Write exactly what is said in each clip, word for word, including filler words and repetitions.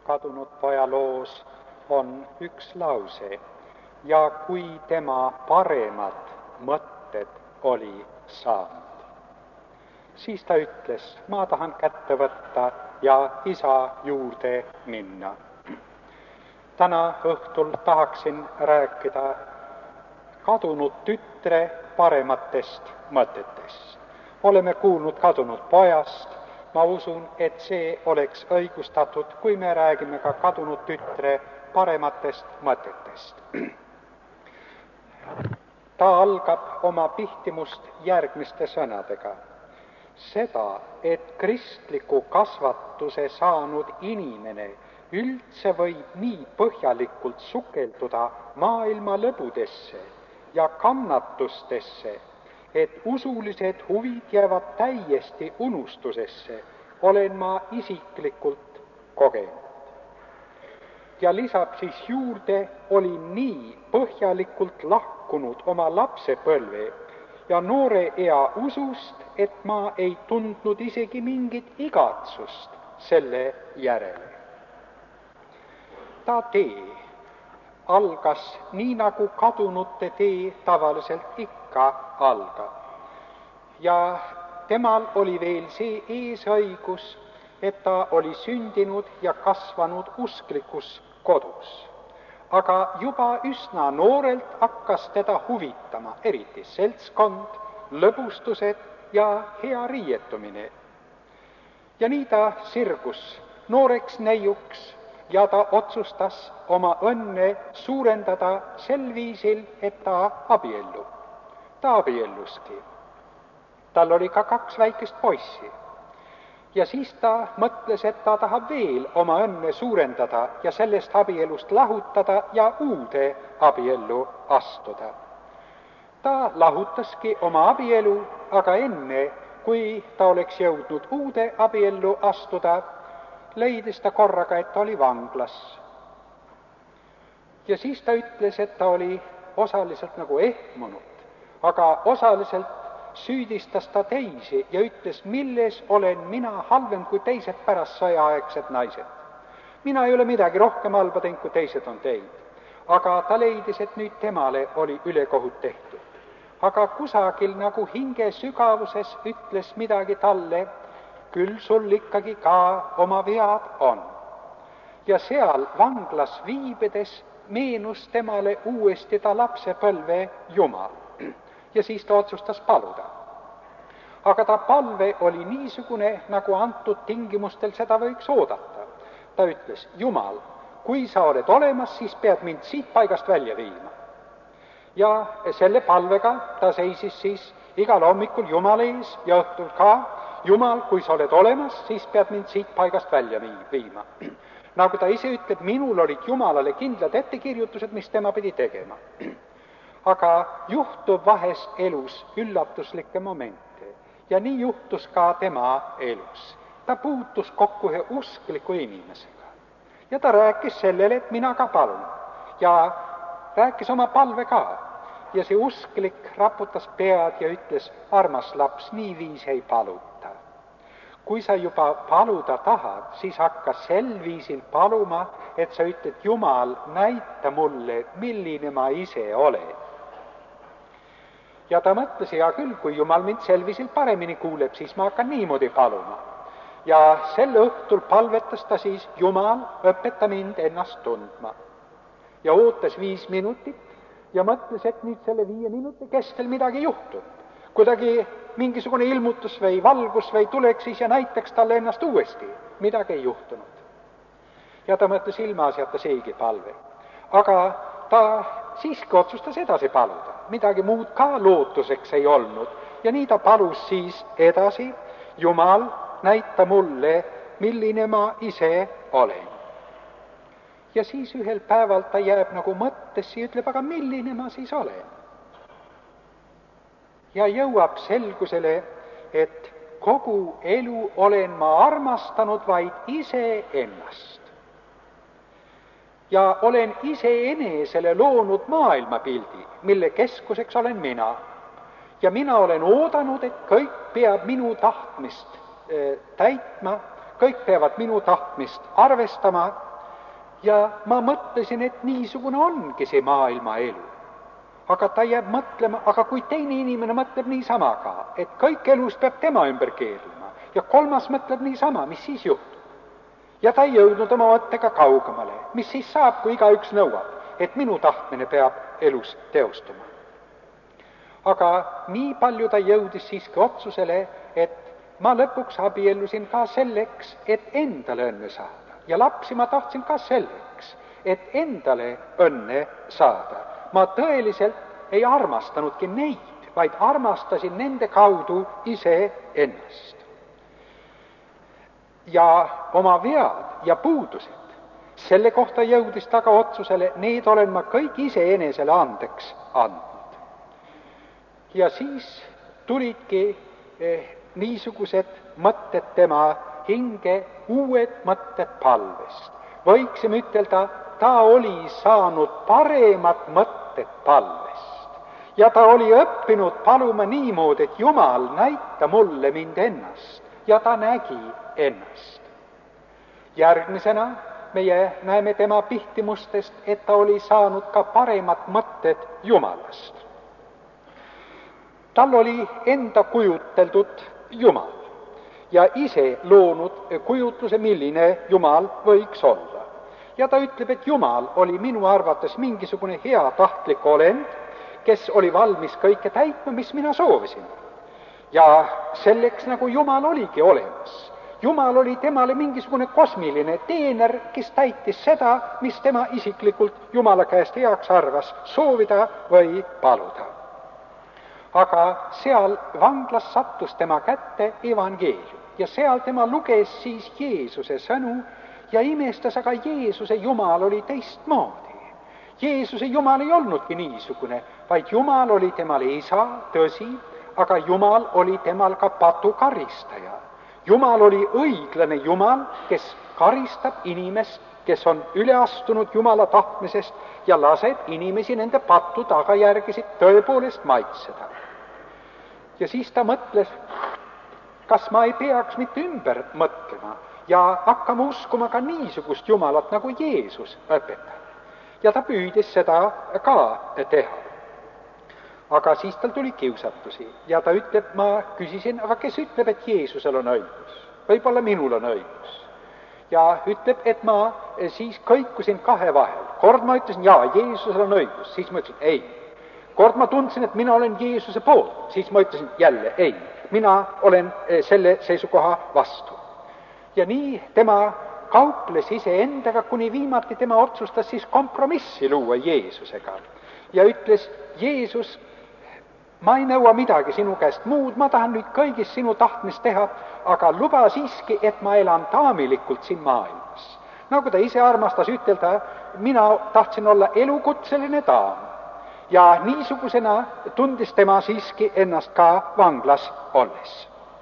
kadunud poja loos on üks lause: ja kui tema paremad mõtted oli saanud. Siis ta ütles: ma tahan kätte võtta ja isa juurde minna. Täna õhtul tahaksin rääkida kadunud tütre parematest mõtetest. Oleme kuulnud kadunud pojast. Ma usun, et see oleks õigustatud, kui me räägime ka kadunud tütre parematest mõtetest. Ta algab oma pihtimust järgmiste sõnadega: seda, et kristliku kasvatuse saanud inimene üldse võib nii põhjalikult sukelduda maailma lõbudesse ja kannatustesse, et usulised huvid jäävad täiesti unustusesse, olen ma isiklikult kogenud. Ja lisab siis juurde: olin nii põhjalikult lahkunud oma lapsepõlve ja noore ea usust, et ma ei tundnud isegi mingit igatsust selle järele. Ta tee algas nii, nagu kadunute tee tavaliselt ikka algab. Ja temal oli veel see eesõigus, et ta oli sündinud ja kasvanud usklikus kodus. Aga juba üsna noorelt hakkas teda huvitama eriti seltskond, lõbustused ja hea riietumine. Ja nii ta sirgus nooreks neiuks ja ta otsustas oma õnne suurendada sel viisil, et ta abiellub. Ta abielluski. Tal oli ka kaks väikest poissi. Ja siis ta mõtles, et ta tahab veel oma õnne suurendada ja sellest abielust lahutada ja uude abiellu astuda. Ta lahutaski oma abielu, aga enne, kui ta oleks jõudnud uude abiellu astuda, leidis ta korraga, et ta oli vanglas. Ja siis ta ütles, et ta oli osaliselt nagu ehmunud, aga osaliselt süüdistas ta teisi ja ütles: milles olen mina halvem kui teised pärast sõjaaegsed naised. Mina ei ole midagi rohkem halba teinud, kui teised on teinud. Aga ta leidis, et nüüd temale oli ülekohut tehtud. Aga kusagil nagu hinge sügavuses ütles midagi talle: küll sul ikkagi ka oma vead on. Ja seal vanglas viibides meenus temale uuesti ta lapsepõlve Jumal. Ja siis ta otsustas paluda. Aga ta palve oli niisugune, nagu antud tingimustel seda võiks oodata. Ta ütles: Jumal, kui sa oled olemas, siis pead mind siit paigast välja viima. Ja selle palvega ta seisis siis igal hommikul Jumala ees ja õhtul ka: Jumal, kui sa oled olemas, siis pead mind siit paigast välja viima. Nagu ta ise ütleb, minul olid Jumalale kindlad ettekirjutused, mis tema pidi tegema. Aga juhtub vahest elus üllatuslikke momente ja nii juhtus ka tema elus. Ta puutus kokku ühe uskliku inimesega ja ta rääkis sellele, et mina ka palun, ja rääkis oma palve ka. Ja see usklik raputas pead ja ütles: armas laps, niiviisi ei paluta. Kui sa juba paluda tahad, siis hakka sel viisil paluma, et sa ütled: Jumal, näita mulle, milline ma ise olen. Ja ta mõtles: hea küll, kui Jumal mind sel viisil paremini kuuleb, siis ma hakkan niimoodi paluma. Ja sel õhtul palvetas ta siis: Jumal, õpeta mind ennast tundma. Ja ootas viis minutit ja mõtles, et nüüd selle viie minuti kestel midagi juhtub. Kuidagi mingisugune ilmutus või valgus või tuleks siis ja näitaks talle ennast uuesti. Midagi ei juhtunud. Ja ta mõtles ilmaasjata seegi palve. Aga ta siiski otsustas edasi paluda. Midagi muud ka lootuseks ei olnud. Ja nii ta palus siis edasi: Jumal, näita mulle, milline ma ise olen. Ja siis ühel päeval ta jääb nagu mõttesse ja ütleb: aga milline ma siis olen? Ja jõuab selgusele, et kogu elu olen ma armastanud vaid iseennast. Ja olen iseenesele loonud maailmapildi, mille keskuseks olen mina. Ja mina olen oodanud, et kõik peab minu tahtmist täitma, kõik peavad minu tahtmist arvestama, ja ma mõtlesin, et niisugune ongi see maailma elu. Aga ta jääb mõtlema, aga kui teine inimene mõtleb niisama ka, et kõik elus peab tema ümber keerlema ja kolmas mõtleb niisama, mis siis juhtub? Ja ta ei jõudnud oma mõttega kaugemale. Mis siis saab, kui igaüks nõuab, et minu tahtmine peab elus teostuma? Aga nii palju ta jõudis siiski otsusele, et ma lõpuks abiellusin ka selleks, et endale õnne saada. Ja lapsi ma tahtsin ka selleks, et endale õnne saada. Ma tõeliselt ei armastanudki neid, vaid armastasin nende kaudu ise ennast. Ja oma vead ja puudused, selle kohta jõudis ta ka otsusele, need olen ma kõik iseenesele andeks andnud. Ja siis tulidki eh, niisugused mõtted tema hinge, uued mõtted palvest. Võiksime ütelda, ta oli saanud paremad mõtted palvest. Ja ta oli õppinud paluma niimoodi, et Jumal, näita mulle mind ennast. Ja ta nägi ennast. Järgmisena meie näeme tema pihtimustest, et ta oli saanud ka paremad mõtted Jumalast. Tal oli enda kujuteldud Jumal ja ise loonud kujutluse, milline Jumal võiks olla. Ja ta ütleb, et Jumal oli minu arvates mingisugune hea tahtlik olend, kes oli valmis kõike täitma, mis mina soovisin. Ja selleks nagu Jumal oligi olemas. Jumal oli temale mingisugune kosmiline teener, kes täitis seda, mis tema isiklikult Jumala käest heaks arvas soovida või paluda. Aga seal vanglas sattus tema kätte evangeelium ja seal tema luges siis Jeesuse sõnu ja imestas, aga Jeesuse Jumal oli teistmoodi. Jeesuse Jumal ei olnudki niisugune, vaid Jumal oli temal isa, tõsi, aga Jumal oli temal ka patukaristaja. Jumal oli õiglane Jumal, kes karistab inimest, kes on üle astunud Jumala tahtmisest ja laseb inimesi nende pattu tagajärgisid tõepoolest maitseda. Ja siis ta mõtles, kas ma ei peaks mitte ümber mõtlema ja hakkama uskuma ka niisugust Jumalat, nagu Jeesus õpetab. Ja ta püüdis seda ka teha. Aga siis tal tuli kiusatusi ja ta ütleb, ma küsisin, aga kes ütleb, et Jeesusel on õigus? Võib-olla minul on õigus. Ja ütleb, et ma siis kõikusin kahe vahel. Kord ma ütlesin, jaa, Jeesusel on õigus, siis ma ütlesin, ei. Kord ma tundsin, et mina olen Jeesuse poolt, siis ma ütlesin jälle, ei. Mina olen selle seisukoha vastu. Ja nii tema kauples iseendaga, kuni viimati tema otsustas siis kompromissi luua Jeesusega. Ja ütles, Jeesus, ma ei nõua midagi sinu käest muud, ma tahan nüüd kõigis sinu tahtmist teha, aga luba siiski, et ma elan daamilikult siin maailmas. Nagu ta ise armastas ütelda, mina tahtsin olla elukutseline daam. Ja niisugusena tundis tema siiski ennast ka vanglas olles.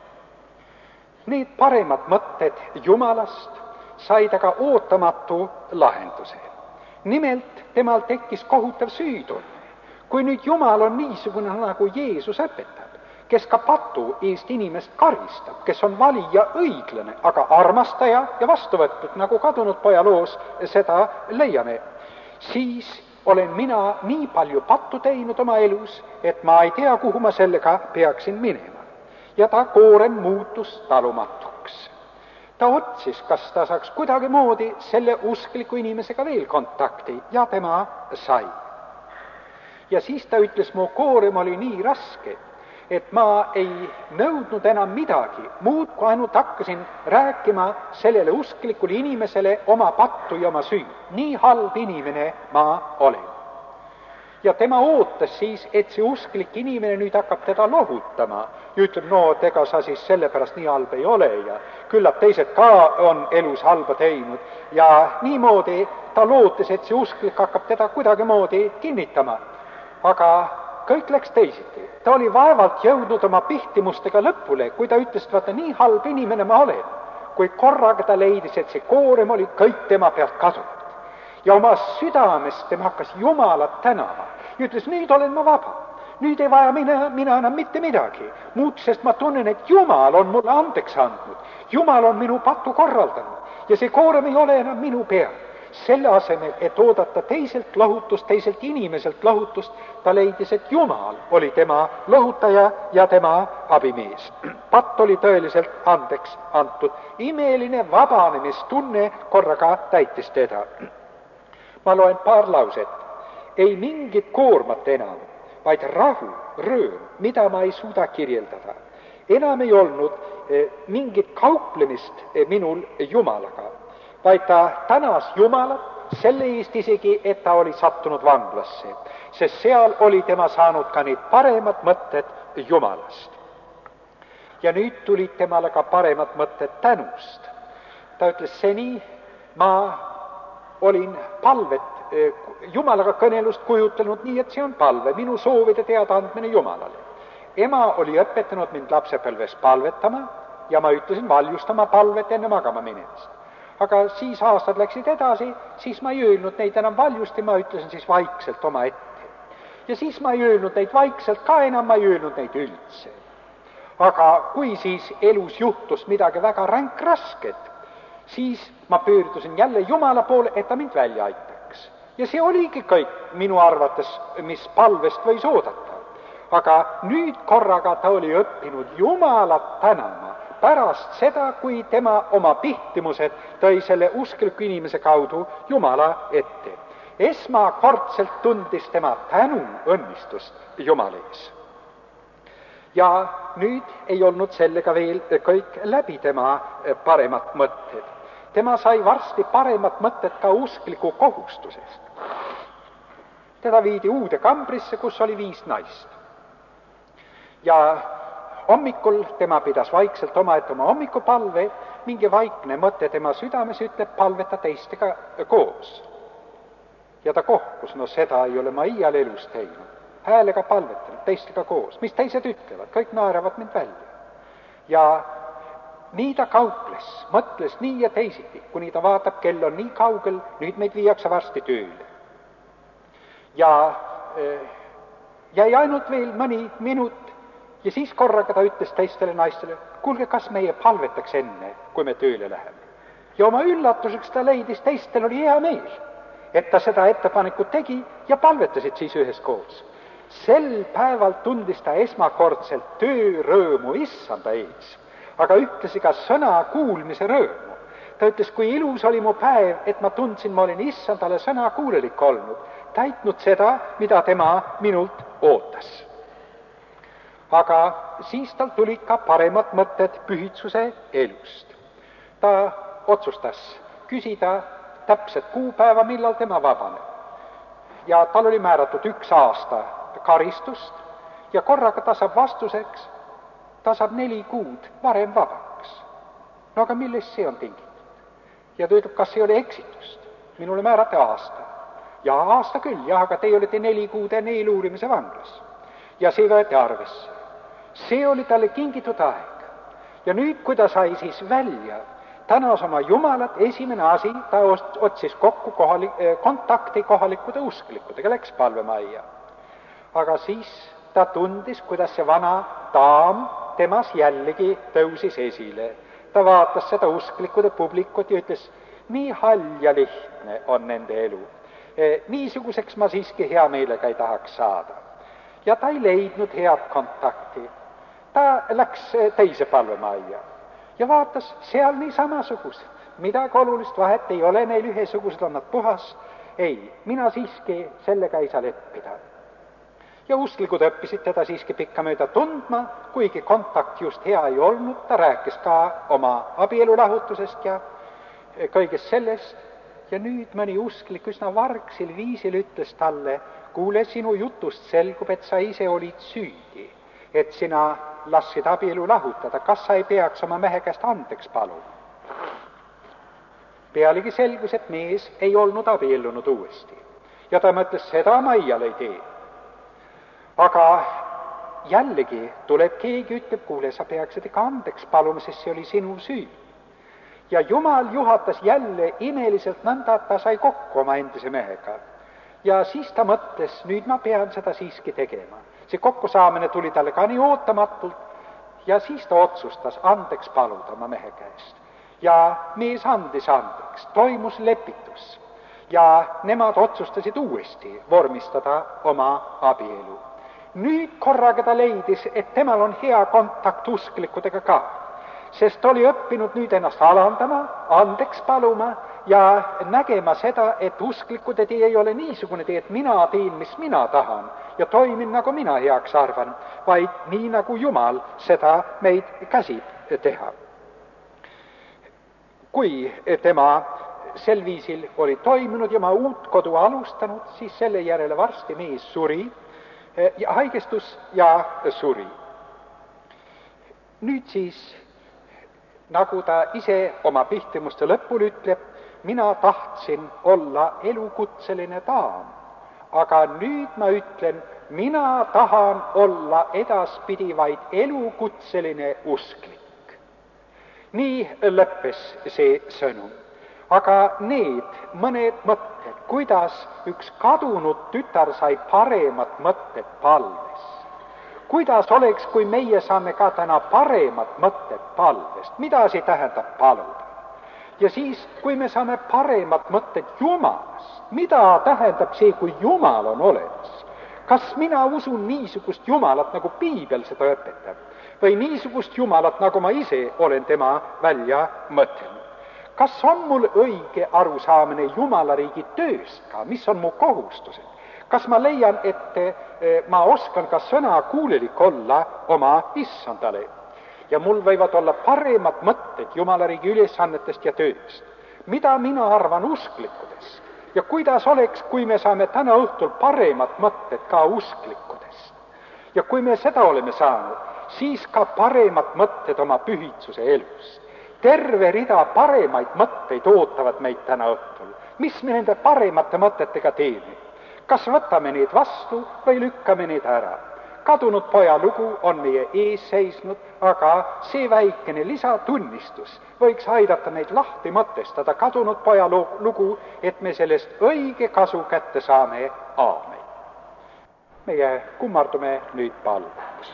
Need paremad mõtted Jumalast said aga ootamatu lahenduse. Nimelt temal tekkis kohutav süütunne. Kui nüüd Jumal on niisugune, nagu Jeesus õpetab, kes ka patu eest inimest karistab, kes on valija õiglane, aga armastaja ja vastuvõtnud, nagu kadunud poja loos seda leiame, siis olen mina nii palju pattu teinud oma elus, et ma ei tea, kuhu ma sellega peaksin minema. Ja ta koorem muutus talumatuks. Ta otsis, kas ta saaks kuidagi moodi selle uskliku inimesega veel kontakti ja tema sai. Ja siis ta ütles, mu koorem oli nii raske, et ma ei nõudnud enam midagi, muud kui ainult hakkasin rääkima sellele usklikule inimesele oma pattu ja oma süü. Nii halb inimene ma olen. Ja tema ootas siis, et see usklik inimene nüüd hakkab teda lohutama ja ütleb, no ega sa siis sellepärast nii halb ei ole ja küllap teised ka on elus halba teinud. Ja niimoodi ta lootes, et see usklik hakkab teda kuidagimoodi kinnitama. Aga kõik läks teisiti. Ta oli vaevalt jõudnud oma pihtimustega lõpule, kui ta ütles, et vaata, nii halb inimene ma olen. Kui korraga ta leidis, et see koorem oli kõik tema pealt kadunud. Ja oma südamest tema hakkas Jumalat tänama. Ja ütles, nüüd olen ma vaba. Nüüd ei vaja mina, mina enam mitte midagi. Muud, sest ma tunnen, et Jumal on mulle andeks andnud. Jumal on minu patu korraldanud. Ja see koorem ei ole enam minu peal. selle asemel, et oodata teiselt lohutust, teiselt inimeselt lohutust, ta leidis, et Jumal oli tema lohutaja ja tema abimees. Patt oli tõeliselt andeks antud. Imeline vabanemistunne korraga täitis teda. Ma loen paar lauset. Ei mingit koormat enam, vaid rahu, rõõm, mida ma ei suuda kirjeldada. Enam ei olnud mingit kauplemist minul Jumalaga, vaid ta tänas Jumalat selle eest isegi, et ta oli sattunud vanglasse, sest seal oli tema saanud ka need paremad mõtted Jumalast. Ja nüüd tulid temale ka paremad mõtted tänust. Ta ütles, seni ma olin palvet, Jumalaga kõnelust kujutlenud nii, et see on palve, minu soovide teadaandmine Jumalale. Ema oli õpetanud mind lapsepõlves palvetama ja ma ütlesin valjustama palvet enne magama minemist. Aga siis aastad läksid edasi, siis ma ei öelnud neid enam valjusti, ma ütlesin siis vaikselt oma ette. Ja siis ma ei öelnud neid vaikselt ka enam, ma ei öelnud neid üldse. Aga kui siis elus juhtus midagi väga ränk rasket, siis ma pöördusin jälle Jumala poole, et ta mind välja aitaks. Ja see oligi kõik minu arvates, mis palvest võis oodata. Aga nüüd korraga ta oli õppinud Jumalat tänama pärast seda, kui tema oma pihtimused tõi selle uskliku inimese kaudu Jumala ette. Esmakordselt tundis tema tänu õnnistust Jumala ees. Ja nüüd ei olnud sellega veel kõik läbi tema paremad mõtted. Tema sai varsti paremad mõtted ka uskliku kohustusest. Teda viidi uude kambrisse, kus oli viis naist. Ja hommikul tema pidas vaikselt omaette oma hommikupalve, mingi vaikne mõte tema südames ütleb, palveta teistega koos. Ja ta kohkus, no seda ei ole ma iial elus teinud. Häälega palvetanud, teistega koos. Mis teised ütlevad? Kõik naeravad mind välja. Ja nii ta kauples, mõtles nii ja teisiti, kuni ta vaatab, kell on nii kaugel, nüüd meid viiakse varsti tööle. Ja jäi ainult veel mõni minut ja siis korraga ta ütles teistele naistele, kuulge, kas meie palvetaks enne, kui me tööle läheme. Ja oma üllatuseks ta leidis, teistel oli hea meel, et ta seda ettepanekut tegi ja palvetasid siis üheskoos. Sel päeval tundis ta esmakordselt töörõõmu issanda ees, aga ütlesi ka sõna kuulmise rõõmu. Ta ütles, kui ilus oli mu päev, et ma tundsin, ma olin issandale sõna kuulelik olnud, täitnud seda, mida tema minult ootas. Aga siis tal tulid ka paremad mõtted pühitsuse elust. Ta otsustas küsida täpset kuupäeva, millal tema vabaneb. Ja tal oli määratud üks aasta karistust ja korraga ta saab vastuseks, ta saab neli kuud varem vabaks. No aga millest see on tingitud? Ja ta ütleb, kas ei ole eksitust? Minule määrati aasta. Ja aasta küll, jah, aga teie olete neli kuud enne eeluurimise vanglas. Ja see võeti arvesse. See oli talle kingitud aeg. Ja nüüd, kui ta sai siis välja, tänas oma Jumalat, esimene asi, ta otsis kokku kohalik, kontakti kohalikude usklikudega, läks palvemajja. Aga siis ta tundis, kuidas see vana daam temas jällegi tõusis esile. Ta vaatas seda usklikude publikut ja ütles, nii hall ja lihtne on nende elu. Niisuguseks ma siiski hea meelega ei tahaks saada. Ja ta ei leidnud head kontakti. Ta läks teise palvemajja ja vaatas seal nii samasugused. Midagi olulist vahet ei ole, neil ühesugused on nad puhas. Ei, mina siiski sellega ei saa leppida. Ja usklikud õppisid teda siiski pikkamööda tundma, kuigi kontakt just hea ei olnud, ta rääkis ka oma abielulahutusest ja kõigest sellest. Ja nüüd mõni usklik üsna vargsil viisil ütles talle, kuule, sinu jutust selgub, et sa ise olid süüdi, et sina lasid abielu lahutada, kas sa ei peaks oma mehe käest andeks paluma? Pealegi selgus, et mees ei olnud abiellunud uuesti. Ja ta mõtles, seda ma iial ei tee. Aga jällegi tuleb keegi, ütleb, kuule, sa peaksid ikka andeks paluma, sest see oli sinu süü. Ja Jumal juhatas jälle imeliselt nõnda, et ta sai kokku oma endise mehega. Ja siis ta mõtles, nüüd ma pean seda siiski tegema. See kokkusaamine tuli talle ka nii ootamatult ja siis ta otsustas andeks paluda oma mehe käest. Ja mees andis andeks, toimus lepitus. ja nemad otsustasid uuesti vormistada oma abielu. Nüüd korraga ta leidis, et temal on hea kontakt usklikudega ka, sest oli õppinud nüüd ennast alandama, andeks paluma ja nägema seda, et usklikude tee ei ole niisugune tee, et mina teen, mis mina tahan ja toimin, nagu mina heaks arvan, vaid nii, nagu Jumal seda meid käsib teha. Kui tema sel viisil oli toimunud ja ma uut kodu alustanud, siis selle järele varsti mees suri, ja haigestus ja suri. Nüüd siis, nagu ta ise oma pihtimuste lõpul ütleb, mina tahtsin olla elukutseline daam, aga nüüd ma ütlen, mina tahan olla edaspidi vaid elukutseline usklik. Nii lõppes see sõnum. Aga need mõned mõtted, kuidas üks kadunud tütar sai paremad mõtted palves. Kuidas oleks, kui meie saame ka täna paremad mõtted palvest? Mida see tähendab paluda? Ja siis, kui me saame paremad mõtted Jumalast, mida tähendab see, kui Jumal on olemas? Kas mina usun niisugust Jumalat, nagu Piibel seda õpetab? Või niisugust Jumalat, nagu ma ise olen tema välja mõtelnud? Kas on mul õige arusaamine Jumala riigi tööst ka, mis on mu kohustused? Kas ma leian, et ma oskan ka sõna kuulelik olla oma issandale? Ja mul võivad olla paremad mõtted Jumala riigi ülesannetest ja tööst. Mida mina arvan usklikkudest? Ja kuidas oleks, kui me saame täna õhtul paremad mõtted ka usklikkudest? Ja kui me seda oleme saanud, siis ka paremad mõtted oma pühitsuse elus. Terve rida paremaid mõtteid ootavad meid täna õhtul. Mis me nende paremate mõtetega teeme? Kas võtame neid vastu või lükkame neid ära? Kadunud poja lugu on meie ees seisnud, aga see väikene lisatunnistus võiks aidata meid lahti mõtestada kadunud poja lugu, et me sellest õige kasu kätte saame. Aamen. Meie kummardume nüüd palveks.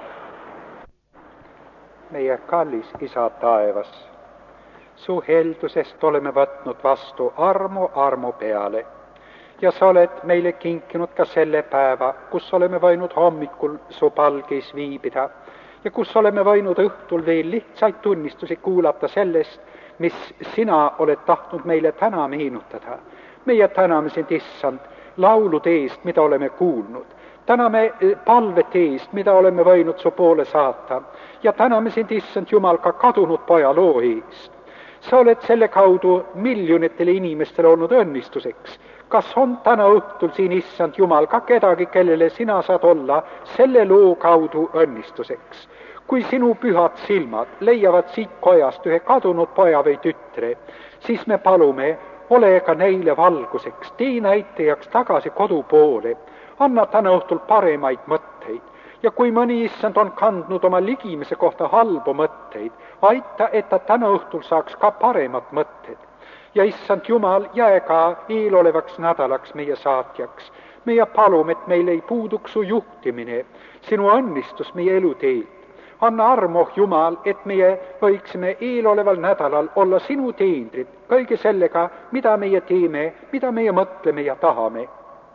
Meie kallis Isa taevas, su heldusest oleme võtnud vastu armu armu peale ja sa oled meile kinkinud ka selle päeva, kus oleme võinud hommikul su palgis viibida ja kus oleme võinud õhtul veel lihtsaid tunnistusi kuulata sellest, mis sina oled tahtnud meile täna meenutada. Meie täname sind, issand, laulude eest, mida oleme kuulnud. Täname palvete eest, mida oleme võinud su poole saata ja täname sind, issand Jumal, ka kadunud poja loo eest. Sa oled selle kaudu miljonitele inimestele olnud õnnistuseks. Kas on täna õhtul siin, issand Jumal, ka kedagi, kellele sina saad olla selle loo kaudu õnnistuseks? Kui sinu pühad silmad leiavad siit kojast ühe kadunud poja või tütre, siis me palume, ole ka neile valguseks, tee näitajaks tagasi kodu poole. Anna täna õhtul paremaid mõtteid ja kui mõni issand on kandnud oma ligimise kohta halbu mõtteid, aita, et ta täna õhtul saaks ka paremad mõtted. Ja issand Jumal, jää ka eelolevaks nädalaks meie saatjaks. Meie palume, et meil ei puuduks su juhtimine, sinu õnnistus meie eluteed. Anna armu, Jumal, et meie võiksime eeloleval nädalal olla sinu teenrid kõige sellega, mida meie teeme, mida meie mõtleme ja tahame.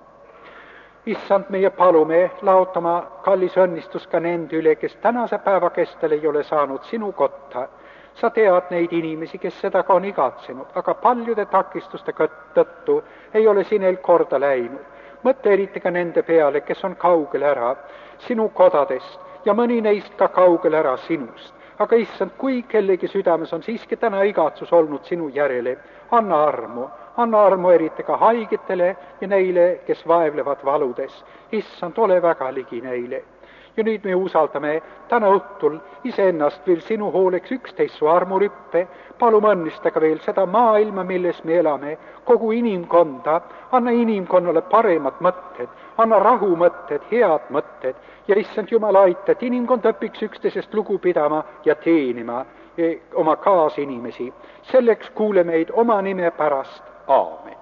Issand, meie palume laotama kallis õnnistus ka nende üle, kes tänase päeva kestel ei ole saanud sinu kotta. Sa tead neid inimesi, kes seda ka on igatsenud, aga paljude takistuste tõttu ei ole sinel korda läinud. Mõtle eriti ka nende peale, kes on kaugel ära sinu kodadest ja mõni neist ka kaugel ära sinust. Aga issand, kui kellegi südames on siiski täna igatsus olnud sinu järele, anna armu. Anna armu eriti ka haigetele ja neile, kes vaevlevad valudes. Issand, ole väga ligi neile. Ja nüüd me usaldame täna õhtul iseennast veel sinu hooleks üksteist su armurüppe. Palume õnnistada veel seda maailma, milles me elame, kogu inimkonda. Anna inimkonnale paremad mõtted, anna rahumõtted, head mõtted. Ja issand Jumal, aita, et inimkond õpiks üksteisest lugu pidama ja teenima oma kaasinimesi. Selleks kuule meid oma nime pärast. Aamen.